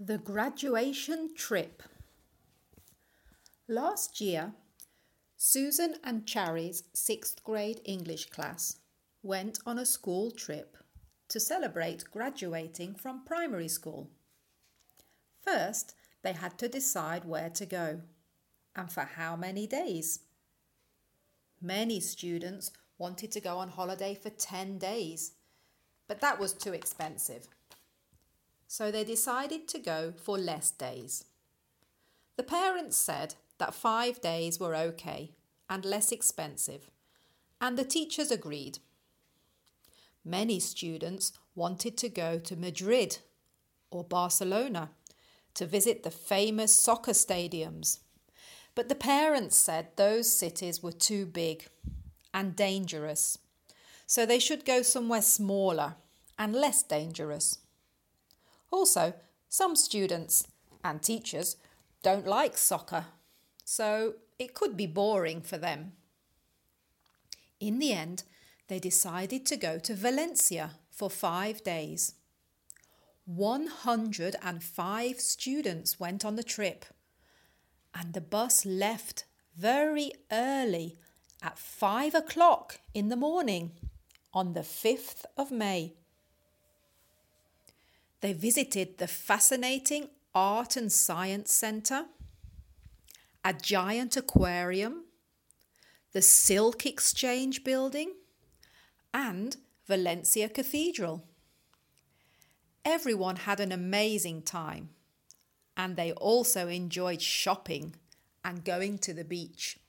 The graduation trip. Last year, Susan and Chary's 6th grade English class went on a school trip to celebrate graduating from primary school. First, they had to decide where to go and for how many days. Many students wanted to go on holiday for 10 days, but that was too expensive. So they decided to go for less days. The parents said that 5 days were okay and less expensive, and the teachers agreed. Many students wanted to go to Madrid or Barcelona to visit the famous soccer stadiums, but the parents said those cities were too big and dangerous, so they should go somewhere smaller and less dangerous. Also, some students and teachers don't like soccer, so it could be boring for them. In the end, they decided to go to Valencia for 5 days. 105 students went on the trip, and the bus left very early at 5 o'clock in the morning on the 5th of May. They visited the fascinating Art and Science Centre, a giant aquarium, the Silk Exchange building, and Valencia Cathedral. Everyone had an amazing time, and they also enjoyed shopping and going to the beach.